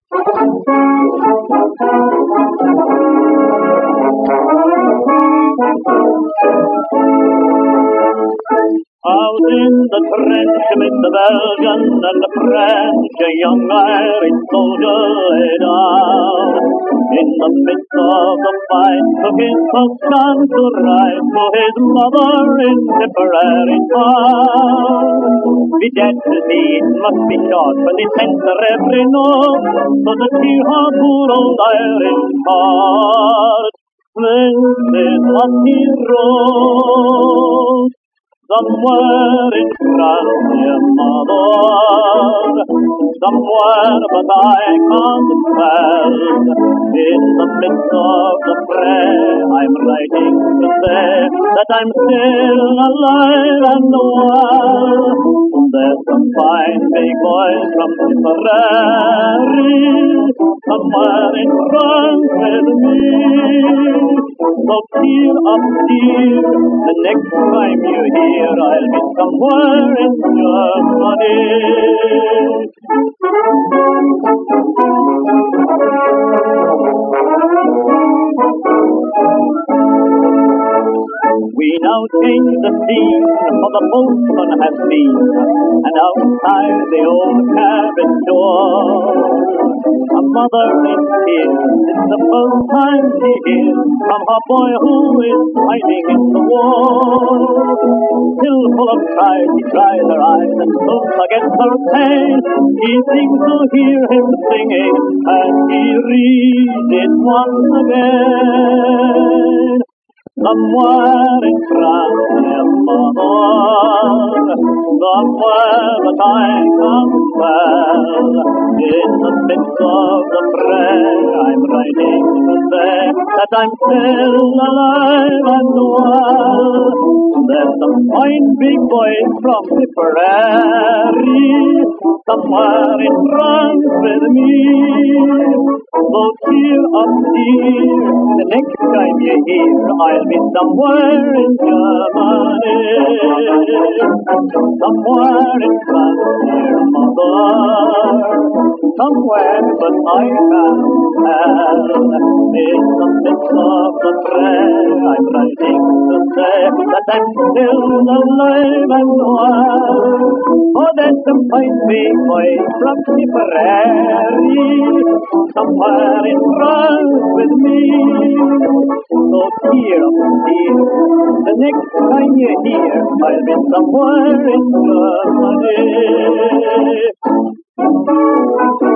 Out in the trench amid the Belgian and the French, a young Irish soldier lay down. In the midst of the fight, took his first gun to ride to his mother in Tipperary town. Be dead to see, it must be shot when they censor every note, so the tear-heart poor old Irish heart flinches what he wrote. Somewhere in France, dear mother, somewhere but I can't tell. In the midst of the fray, I'm writing to say that I'm still alive and well. There's some fine big boys from Tipperary, somewhere in France with me. So cheer up, dear, the next time you hear I'll be somewhere in Germany. We now change the scene, for the postman has been, and outside the old cabin door, a mother in tears. It's the first time she hears from her boy who is fighting in the war. Still full of pride, she dries her eyes and soon forgets her pain. She seems to hear him singing, and she reads it once again. Somewhere in France, dear mother, somewhere that I can't tell. In the midst of the fray, I'm writing to say that I'm still alive and well. There's some fine big boys from Tipperary, somewhere in France with me. So cheer up, dear, the next time you hear I'll be somewhere in Germany, somewhere in France, dear mother, somewhere but I can't tell. In the midst of the fray, I'm writing to say that I'm still alive and well. Oh, there's some fine big boys from Tipperary, somewhere in France with me. So cheer up, dear, the next time you hear I'll be somewhere in Germany.